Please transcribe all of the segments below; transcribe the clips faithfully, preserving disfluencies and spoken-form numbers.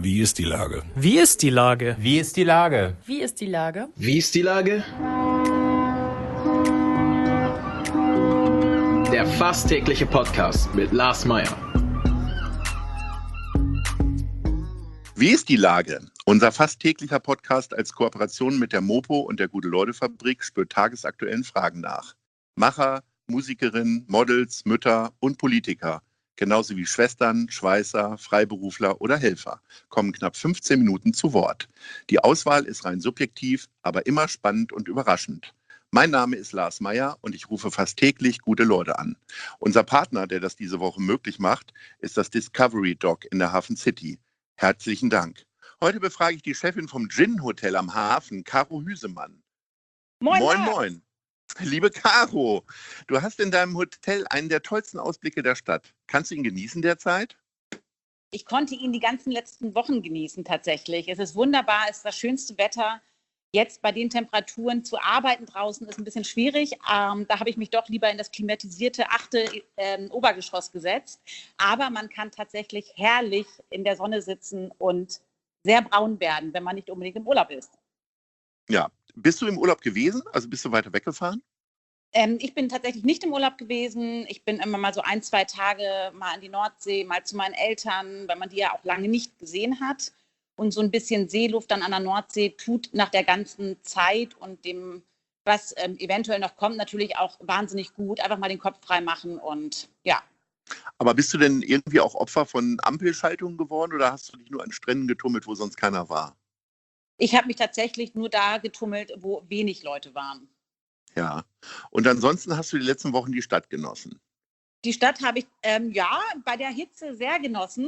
Wie ist die Lage? Wie ist die Lage? Wie ist die Lage? Wie ist die Lage? Wie ist die Lage? Der fast tägliche Podcast mit Lars Meyer. Wie ist die Lage? Unser fast täglicher Podcast als Kooperation mit der Mopo und der Gute-Leute-Fabrik spürt tagesaktuellen Fragen nach. Macher, Musikerinnen, Models, Mütter und Politiker, genauso wie Schwestern, Schweißer, Freiberufler oder Helfer, kommen knapp fünfzehn Minuten zu Wort. Die Auswahl ist rein subjektiv, aber immer spannend und überraschend. Mein Name ist Lars Meyer und ich rufe fast täglich gute Leute an. Unser Partner, der das diese Woche möglich macht, ist das Discovery Dog in der Hafen City. Herzlichen Dank. Heute befrage ich die Chefin vom Gin Hotel am Hafen, Caro Hüsemann. Moin, moin, Lars. moin. Liebe Caro, du hast in deinem Hotel einen der tollsten Ausblicke der Stadt. Kannst du ihn genießen derzeit? Ich konnte ihn die ganzen letzten Wochen genießen tatsächlich. Es ist wunderbar, es ist das schönste Wetter. Jetzt bei den Temperaturen zu arbeiten draußen ist ein bisschen schwierig. Ähm, da habe ich mich doch lieber in das klimatisierte achte ähm, Obergeschoss gesetzt. Aber man kann tatsächlich herrlich in der Sonne sitzen und sehr braun werden, wenn man nicht unbedingt im Urlaub ist. Ja. Bist du im Urlaub gewesen? Also bist du weiter weggefahren? Ähm, ich bin tatsächlich nicht im Urlaub gewesen. Ich bin immer mal so ein, zwei Tage mal an die Nordsee, mal zu meinen Eltern, weil man die ja auch lange nicht gesehen hat. Und so ein bisschen Seeluft dann an der Nordsee tut nach der ganzen Zeit und dem, was ähm, eventuell noch kommt, natürlich auch wahnsinnig gut. Einfach mal den Kopf frei machen und ja. Aber bist du denn irgendwie auch Opfer von Ampelschaltungen geworden oder hast du dich nur an Stränden getummelt, wo sonst keiner war? Ich habe mich tatsächlich nur da getummelt, wo wenig Leute waren. Ja. Und ansonsten hast du die letzten Wochen die Stadt genossen? Die Stadt habe ich, ähm, ja, bei der Hitze sehr genossen.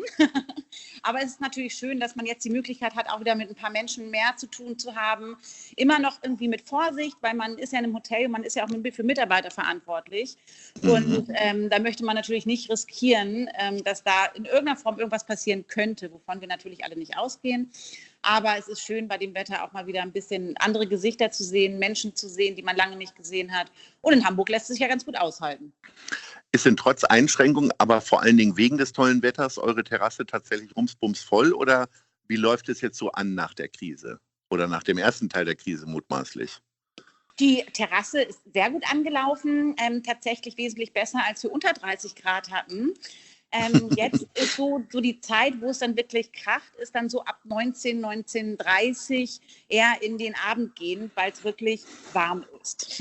Aber es ist natürlich schön, dass man jetzt die Möglichkeit hat, auch wieder mit ein paar Menschen mehr zu tun zu haben. Immer noch irgendwie mit Vorsicht, weil man ist ja in einem Hotel, man ist ja auch für Mitarbeiter verantwortlich. Mhm. Und ähm, da möchte man natürlich nicht riskieren, ähm, dass da in irgendeiner Form irgendwas passieren könnte, wovon wir natürlich alle nicht ausgehen. Aber es ist schön, bei dem Wetter auch mal wieder ein bisschen andere Gesichter zu sehen, Menschen zu sehen, die man lange nicht gesehen hat. Und in Hamburg lässt es sich ja ganz gut aushalten. Ist denn trotz Einschränkungen, aber vor allen Dingen wegen des tollen Wetters, eure Terrasse tatsächlich rumsbums voll? Oder wie läuft es jetzt so an nach der Krise? Oder nach dem ersten Teil der Krise mutmaßlich? Die Terrasse ist sehr gut angelaufen, ähm, tatsächlich wesentlich besser, als wir unter dreißig Grad hatten. Ähm, jetzt ist so, so die Zeit, wo es dann wirklich kracht, ist dann so ab neunzehn, neunzehn Uhr dreißig eher in den Abend gehen, weil es wirklich warm ist.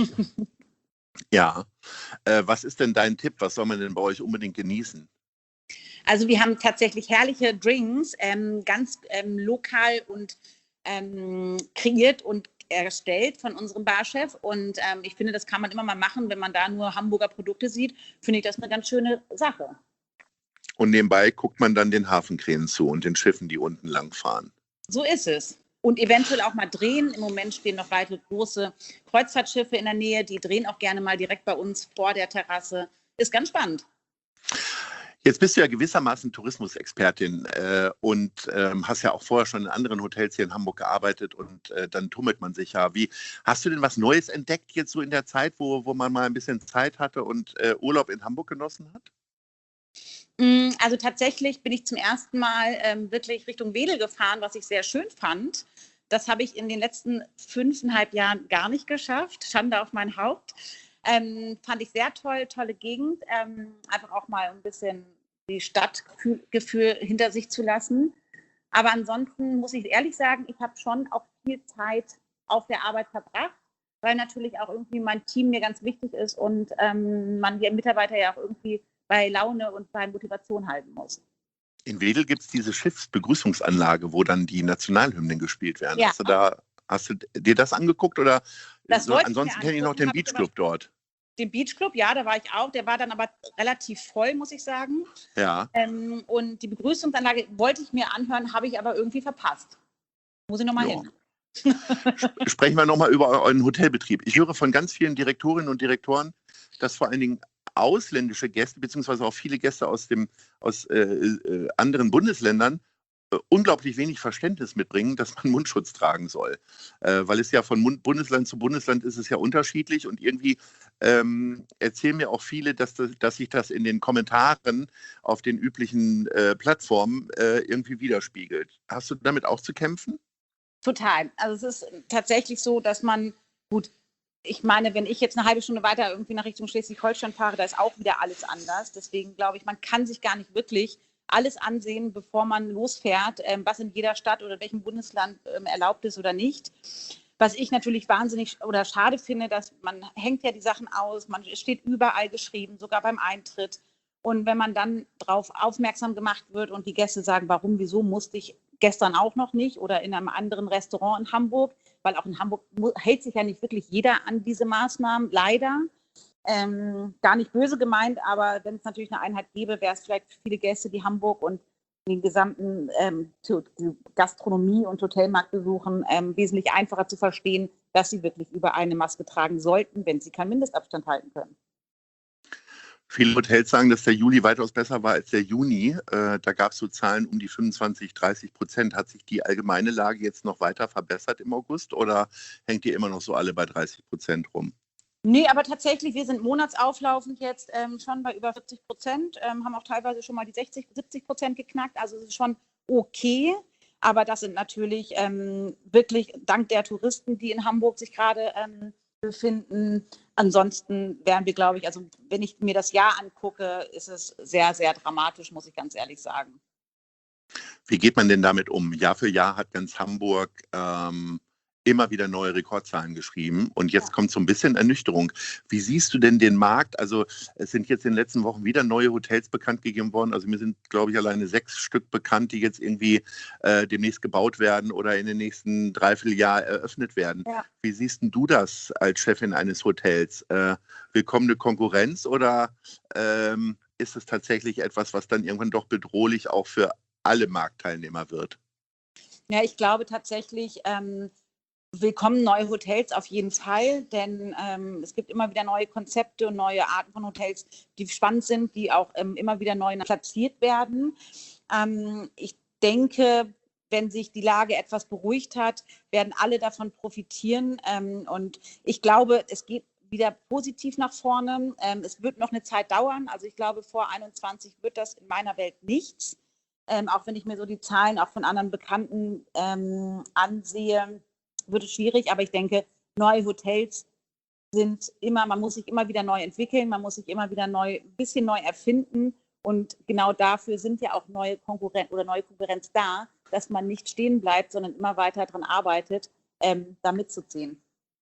Ja. Äh, was ist denn dein Tipp? Was soll man denn bei euch unbedingt genießen? Also wir haben tatsächlich herrliche Drinks, ähm, ganz ähm, lokal und ähm, kreiert und erstellt von unserem Barchef. Und ähm, ich finde, das kann man immer mal machen, wenn man da nur Hamburger Produkte sieht, finde ich das eine ganz schöne Sache. Und nebenbei guckt man dann den Hafenkränen zu und den Schiffen, die unten lang fahren. So ist es. Und eventuell auch mal drehen. Im Moment stehen noch weitere große Kreuzfahrtschiffe in der Nähe. Die drehen auch gerne mal direkt bei uns vor der Terrasse. Ist ganz spannend. Jetzt bist du ja gewissermaßen Tourismusexpertin äh, und ähm, hast ja auch vorher schon in anderen Hotels hier in Hamburg gearbeitet und äh, dann tummelt man sich ja. Wie, hast du denn was Neues entdeckt jetzt so in der Zeit, wo, wo man mal ein bisschen Zeit hatte und äh, Urlaub in Hamburg genossen hat? Also tatsächlich bin ich zum ersten Mal ähm, wirklich Richtung Wedel gefahren, was ich sehr schön fand. Das habe ich in den letzten fünfeinhalb Jahren gar nicht geschafft. Schande auf mein Haupt. Ähm, fand ich sehr toll, tolle Gegend. Ähm, einfach auch mal ein bisschen die Stadtgefühl hinter sich zu lassen. Aber ansonsten muss ich ehrlich sagen, ich habe schon auch viel Zeit auf der Arbeit verbracht, weil natürlich auch irgendwie mein Team mir ganz wichtig ist und ähm, man die Mitarbeiter ja auch irgendwie bei Laune und bei Motivation halten muss. In Wedel gibt es diese Schiffsbegrüßungsanlage, wo dann die Nationalhymnen gespielt werden. Ja. Hast du da, hast du dir das angeguckt oder das so, ansonsten kenne ich noch den Beachclub dort. Den Beachclub, ja, da war ich auch. Der war dann aber relativ voll, muss ich sagen. Ja. Ähm, und die Begrüßungsanlage wollte ich mir anhören, habe ich aber irgendwie verpasst. Muss ich nochmal hin. Sprechen wir nochmal über euren Hotelbetrieb. Ich höre von ganz vielen Direktorinnen und Direktoren, dass vor allen Dingen ausländische Gäste, beziehungsweise auch viele Gäste aus, dem, aus äh, äh, anderen Bundesländern, unglaublich wenig Verständnis mitbringen, dass man Mundschutz tragen soll. Äh, weil es ja von Mund Bundesland zu Bundesland ist es ja unterschiedlich und irgendwie ähm, erzählen mir auch viele, dass, das, dass sich das in den Kommentaren auf den üblichen äh, Plattformen äh, irgendwie widerspiegelt. Hast du damit auch zu kämpfen? Total. Also es ist tatsächlich so, dass man, gut, ich meine, wenn ich jetzt eine halbe Stunde weiter irgendwie nach Richtung Schleswig-Holstein fahre, da ist auch wieder alles anders. Deswegen glaube ich, man kann sich gar nicht wirklich alles ansehen, bevor man losfährt, ähm, was in jeder Stadt oder in welchem Bundesland ähm, erlaubt ist oder nicht. Was ich natürlich wahnsinnig oder schade finde, dass man hängt ja die Sachen aus, man es steht überall geschrieben, sogar beim Eintritt. Und wenn man dann darauf aufmerksam gemacht wird und die Gäste sagen, warum, wieso, musste ich gestern auch noch nicht oder in einem anderen Restaurant in Hamburg, weil auch in Hamburg hält sich ja nicht wirklich jeder an diese Maßnahmen, leider. Ähm, gar nicht böse gemeint, aber wenn es natürlich eine Einheit gäbe, wäre es vielleicht für viele Gäste, die Hamburg und den gesamten ähm, die Gastronomie und Hotelmarkt besuchen, ähm, wesentlich einfacher zu verstehen, dass sie wirklich überall eine Maske tragen sollten, wenn sie keinen Mindestabstand halten können. Viele Hotels sagen, dass der Juli weitaus besser war als der Juni. Äh, da gab es so Zahlen um die fünfundzwanzig, dreißig Prozent. Hat sich die allgemeine Lage jetzt noch weiter verbessert im August oder hängt ihr immer noch so alle bei dreißig Prozent rum? Nee, aber tatsächlich, wir sind monatsauflaufend jetzt ähm, schon bei über vierzig Prozent, ähm, haben auch teilweise schon mal die sechzig, siebzig Prozent geknackt. Also es ist schon okay. Aber das sind natürlich ähm, wirklich dank der Touristen, die in Hamburg sich gerade ähm, befinden. Ansonsten wären wir, glaube ich, also wenn ich mir das Jahr angucke, ist es sehr, sehr dramatisch, muss ich ganz ehrlich sagen. Wie geht man denn damit um? Jahr für Jahr hat ganz Hamburg ähm, immer wieder neue Rekordzahlen geschrieben und jetzt kommt so ein bisschen Ernüchterung. Wie siehst du denn den Markt? Also es sind jetzt in den letzten Wochen wieder neue Hotels bekannt gegeben worden. Also mir sind, glaube ich, alleine sechs Stück bekannt, die jetzt irgendwie äh, demnächst gebaut werden oder in den nächsten Dreivierteljahr eröffnet werden. Ja. Wie siehst denn du das als Chefin eines Hotels? Äh, willkommene Konkurrenz oder ähm, ist es tatsächlich etwas, was dann irgendwann doch bedrohlich auch für alle Marktteilnehmer wird? Ja, ich glaube tatsächlich, ähm, willkommen neue Hotels auf jeden Fall, denn ähm, es gibt immer wieder neue Konzepte und neue Arten von Hotels, die spannend sind, die auch ähm, immer wieder neu platziert werden. Ähm, ich denke, wenn sich die Lage etwas beruhigt hat, werden alle davon profitieren. Ähm, und ich glaube, es geht wieder positiv nach vorne. Ähm, es wird noch eine Zeit dauern. Also ich glaube, vor einundzwanzig wird das in meiner Welt nichts. Ähm, auch wenn ich mir so die Zahlen auch von anderen Bekannten ähm, ansehe, wird es schwierig, aber ich denke, neue Hotels sind immer, man muss sich immer wieder neu entwickeln, man muss sich immer wieder neu, ein bisschen neu erfinden und genau dafür sind ja auch neue Konkurrenz oder neue Konkurrenz da, dass man nicht stehen bleibt, sondern immer weiter daran arbeitet, ähm, da mitzuziehen.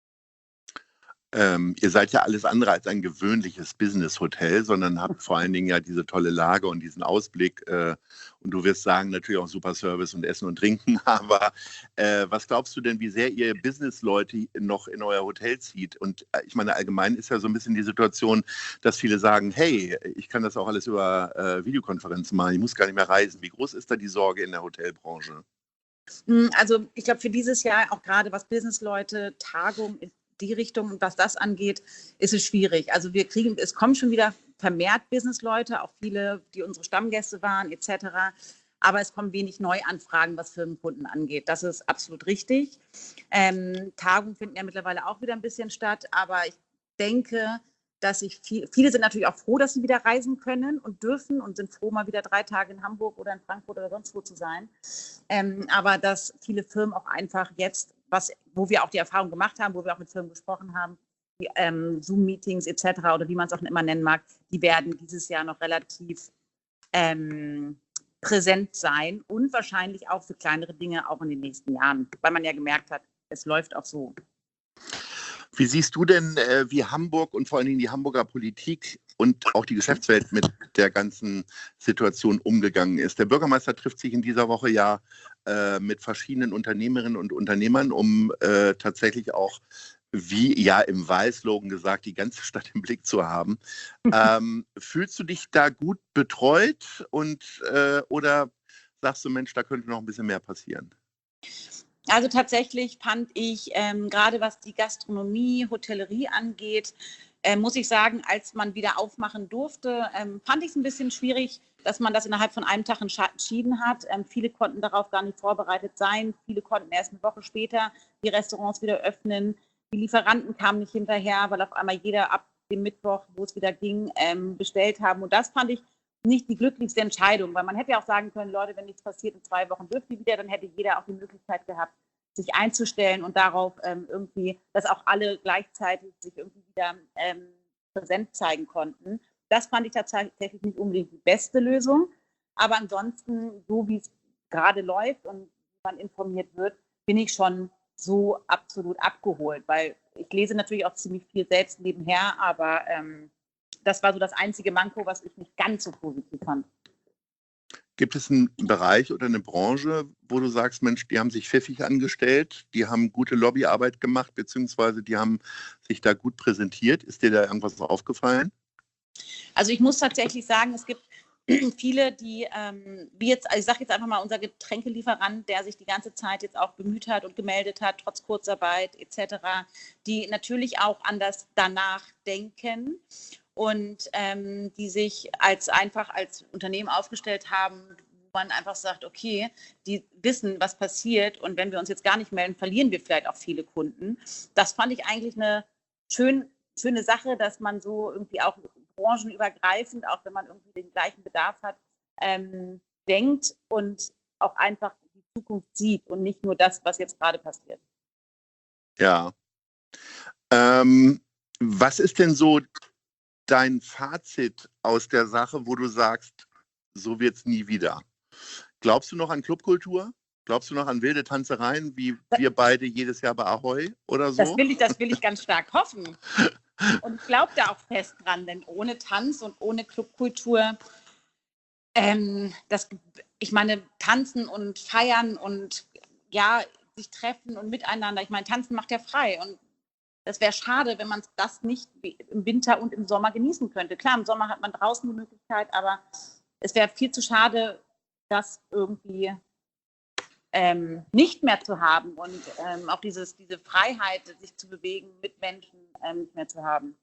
Ähm, ihr seid ja alles andere als ein gewöhnliches Business-Hotel, sondern habt vor allen Dingen ja diese tolle Lage und diesen Ausblick. Äh, und du wirst sagen, natürlich auch super Service und Essen und Trinken. Aber äh, was glaubst du denn, wie sehr ihr Business-Leute noch in euer Hotel zieht? Und äh, ich meine, allgemein ist ja so ein bisschen die Situation, dass viele sagen, hey, ich kann das auch alles über äh, Videokonferenzen machen, ich muss gar nicht mehr reisen. Wie groß ist da die Sorge in der Hotelbranche? Also ich glaube, für dieses Jahr, auch gerade was Business-Leute, Tagung, die Richtung und was das angeht, ist es schwierig. Also wir kriegen, es kommen schon wieder vermehrt Businessleute, auch viele, die unsere Stammgäste waren et cetera. Aber es kommen wenig Neuanfragen, was Firmenkunden angeht. Das ist absolut richtig. Ähm, Tagungen finden ja mittlerweile auch wieder ein bisschen statt, aber ich denke, dass ich viel, viele sind natürlich auch froh, dass sie wieder reisen können und dürfen und sind froh, mal wieder drei Tage in Hamburg oder in Frankfurt oder sonst wo zu sein. Ähm, aber dass viele Firmen auch einfach jetzt, was, wo wir auch die Erfahrung gemacht haben, wo wir auch mit Firmen gesprochen haben, die ähm, Zoom-Meetings et cetera oder wie man es auch immer nennen mag, die werden dieses Jahr noch relativ ähm, präsent sein und wahrscheinlich auch für kleinere Dinge auch in den nächsten Jahren, weil man ja gemerkt hat, es läuft auch so. Wie siehst du denn, äh, wie Hamburg und vor allen Dingen die Hamburger Politik und auch die Geschäftswelt mit der ganzen Situation umgegangen ist? Der Bürgermeister trifft sich in dieser Woche ja äh, mit verschiedenen Unternehmerinnen und Unternehmern, um äh, tatsächlich auch, wie ja im Wahlslogan gesagt, die ganze Stadt im Blick zu haben. ähm, fühlst du dich da gut betreut und äh, oder sagst du, Mensch, da könnte noch ein bisschen mehr passieren? Also tatsächlich fand ich, ähm, gerade was die Gastronomie, Hotellerie angeht, äh, muss ich sagen, als man wieder aufmachen durfte, ähm, fand ich es ein bisschen schwierig, dass man das innerhalb von einem Tag entschieden hat. Ähm, viele konnten darauf gar nicht vorbereitet sein. Viele konnten erst eine Woche später die Restaurants wieder öffnen. Die Lieferanten kamen nicht hinterher, weil auf einmal jeder ab dem Mittwoch, wo es wieder ging, ähm, bestellt haben. Und das fand ich nicht die glücklichste Entscheidung, weil man hätte ja auch sagen können, Leute, wenn nichts passiert, in zwei Wochen dürft ihr wieder, dann hätte jeder auch die Möglichkeit gehabt, sich einzustellen und darauf ähm, irgendwie, dass auch alle gleichzeitig sich irgendwie wieder ähm, präsent zeigen konnten. Das fand ich tatsächlich nicht unbedingt die beste Lösung. Aber ansonsten, so wie es gerade läuft und man informiert wird, bin ich schon so absolut abgeholt. Weil ich lese natürlich auch ziemlich viel selbst nebenher, aber ähm, das war so das einzige Manko, was ich nicht ganz so positiv fand. Gibt es einen Bereich oder eine Branche, wo du sagst, Mensch, die haben sich pfiffig angestellt, die haben gute Lobbyarbeit gemacht, beziehungsweise die haben sich da gut präsentiert? Ist dir da irgendwas aufgefallen? Also ich muss tatsächlich sagen, es gibt viele, die, ähm, wie jetzt, also ich sage jetzt einfach mal, unser Getränkelieferant, der sich die ganze Zeit jetzt auch bemüht hat und gemeldet hat, trotz Kurzarbeit et cetera, die natürlich auch anders danach denken und ähm, die sich als einfach als Unternehmen aufgestellt haben, wo man einfach sagt, okay, die wissen, was passiert und wenn wir uns jetzt gar nicht melden, verlieren wir vielleicht auch viele Kunden. Das fand ich eigentlich eine schön, schöne Sache, dass man so irgendwie auch branchenübergreifend, auch wenn man irgendwie den gleichen Bedarf hat, ähm, denkt und auch einfach die Zukunft sieht und nicht nur das, was jetzt gerade passiert. Ja. Ähm, was ist denn so dein Fazit aus der Sache, wo du sagst, so wird es nie wieder? Glaubst du noch an Clubkultur? Glaubst du noch an wilde Tanzereien, wie wir beide jedes Jahr bei Ahoi oder so? Das will ich, das will ich ganz stark hoffen. Und ich glaube da auch fest dran, denn ohne Tanz und ohne Clubkultur, ähm, das, ich meine, tanzen und feiern und ja, sich treffen und miteinander. Ich meine, tanzen macht ja frei und das wäre schade, wenn man das nicht im Winter und im Sommer genießen könnte. Klar, im Sommer hat man draußen die Möglichkeit, aber es wäre viel zu schade, das irgendwie ähm, nicht mehr zu haben und ähm, auch dieses, diese Freiheit, sich zu bewegen mit Menschen ähm, nicht mehr zu haben.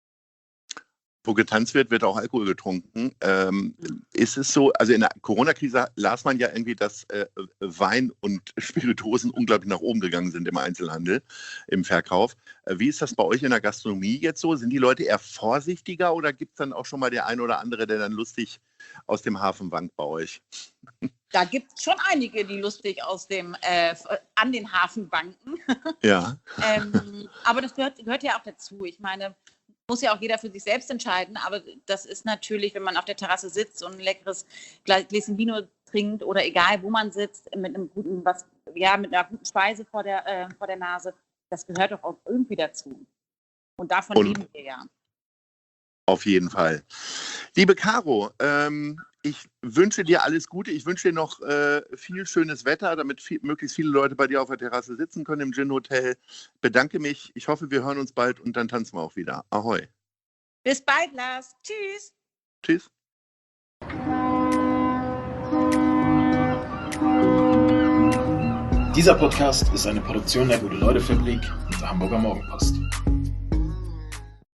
Wo getanzt wird, wird auch Alkohol getrunken. Ähm, ist es so, also in der Corona-Krise las man ja irgendwie, dass äh, Wein und Spirituosen unglaublich nach oben gegangen sind im Einzelhandel, im Verkauf. Äh, wie ist das bei euch in der Gastronomie jetzt so? Sind die Leute eher vorsichtiger oder gibt es dann auch schon mal der ein oder andere, der dann lustig aus dem Hafen wankt bei euch? Da gibt es schon einige, die lustig aus dem, äh, an den Hafen wanken. Ja. ähm, aber das gehört, gehört ja auch dazu. Ich meine, muss ja auch jeder für sich selbst entscheiden, aber das ist natürlich, wenn man auf der Terrasse sitzt und ein leckeres Gläschen Vino trinkt oder egal, wo man sitzt, mit einem guten, was, ja, mit einer guten Speise vor der, äh, vor der Nase, das gehört doch auch irgendwie dazu. Und davon und leben wir ja. Auf jeden Fall. Liebe Caro, ähm, ich wünsche dir alles Gute. Ich wünsche dir noch äh, viel schönes Wetter, damit viel, möglichst viele Leute bei dir auf der Terrasse sitzen können im Gin Hotel. Bedanke mich. Ich hoffe, wir hören uns bald und dann tanzen wir auch wieder. Ahoi. Bis bald, Lars. Tschüss. Tschüss. Dieser Podcast ist eine Produktion der Gute-Leute-Fabrik und der Hamburger Morgenpost.